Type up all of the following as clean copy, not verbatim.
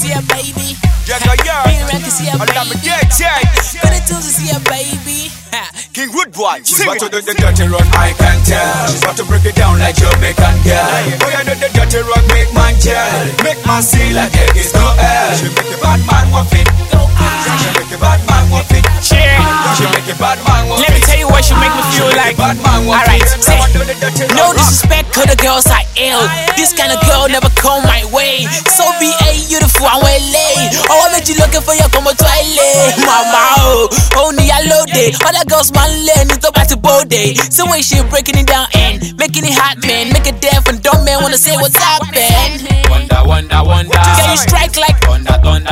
see a baby. Yeah. Bring around to see a baby. Put it to see a baby. King Wood Boy, sing But to it. do the dirty run, I can tell. But to break it down like Jamaican girl. Oh, you do the dirty run, make man gel. Make man see like there is no hell. She make a bad man want it. She make a bad man want it. She make a bad man want it. Let me tell you what she make me feel like. Alright, say, no disrespect to the girls I ill. This kind of girl never come my way. So be a beautiful and well laid. Oh, I bet you looking for your come toilet. Mama, only I load it. Other girls man learn it about to bode. So when she breaking it down and making it hot, man. Make it deaf and dumb man wanna say what's happening. Wonder. Can you strike like Thunder.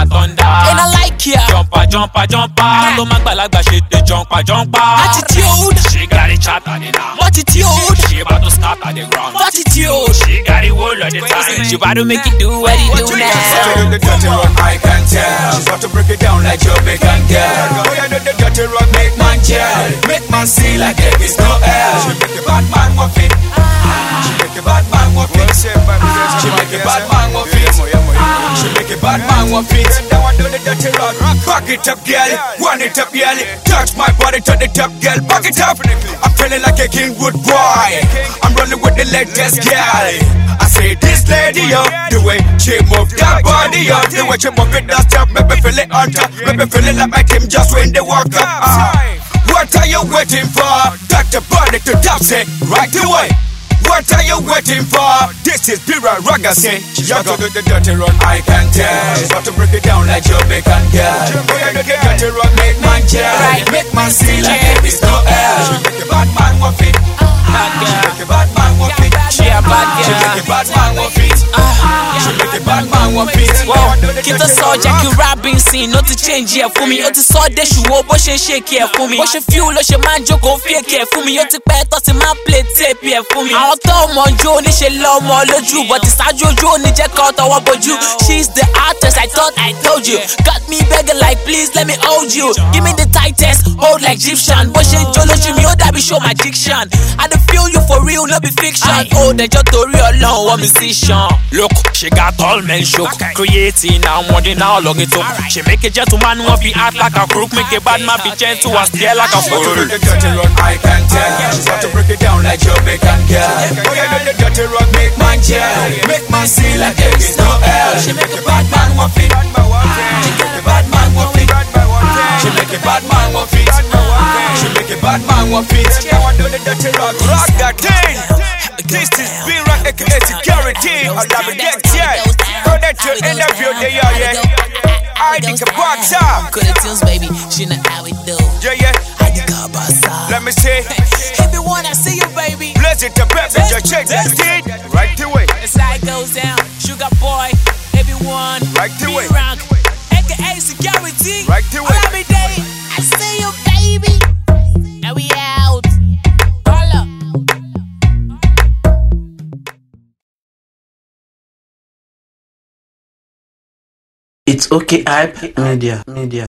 and I like ya. Jumper. Lo magbalagba she dey jumper. Attitude, She got it chat on it now. attitude, She about to start at the ground. attitude. She got it all of the time. She about to make it do what he do But to now. do the dirty run, I can tell. But to break it down like Jamaican girl. Oh, you do the dirty run, make man gel. Make man see like there is no hell. She make a bad man want it. She make a bad man want it. She make a bad man want it. She make a bad man want it. Now I do the dirty run. Back it up, girl. Run it up, girl. Touch my body to the top, girl. Back it up. I'm feeling like a King Wood Boy. I'm rolling with the latest girl. I say this lady up, the way she move that body up, the way she move it, that stuff make me feel it on top, make me feel it like my team just when they walk up. What are you waiting for? Touch the body to top, say right away. What are you waiting for? This is Pira Ragasin. You to do the dirty run, I can tell. But to break it down like Jamaican girl. Oh, you do the dirty run, make man gel. Make man see like there is no hell. She make a bad man want it. She make a bad man want it. She a bad She girl. make a bad man want it. She make a bad man want it. Wow, kí tó sọ Jackie Robinson ló ti change ẹ̀ fún mi. Ó ti sọ Déṣùwò bó ṣe ń shake ẹ̀ fún mi. Bó ṣe feel ló ṣe máa ń jókòó fake ẹ̀ fún mi. Ó ti pẹ́ tó ti máa ń play tape ẹ̀ fún mi. Àwọn tó mọ̀ jó níṣe lọ́mọ lójú. But ìsájú ojú ò ní jẹ́ kó tọwọ́ bojú. She's the artist, I thought I told you. Got me begging like please let me hold you. Give me the tightest, hold like Egyptian. Bó ṣe ń jó lójú mi ó dàbí show magician. I dey feel you for real, no be fiction. Ó dẹjọ́ torí Ọlọ́run wọ́n musician. Look, she got all men shook. Creating now more than now log it up. She make a gentleman want be act like a crook. Make a bad man be gentle and stare like a But to fool. do the dirty run, I can tell. But to break it down like Jamaican girl. Oh, you do the dirty run, make man gel. Make man see like there is no hell. She make a bad man want it. She make a bad man want it. She make a bad man want it. She make a bad man want it. Now I do the dirty run, Rock that thing. This is B-Rock aka Security. I'll never get yet. Go there to interview the yeah. I think a box up. Coulda tunes, baby, she know how it do. Yeah. I think I'm bossa. Let me see. Everyone, I see you, baby. Bless it to baby, just check that steed. Right away. That's how it goes down. Sugar boy, everyone. Right away. B-Rock, aka Security. Right away. All every day, I see you, baby. And we out. Holla. It's okay, hype media.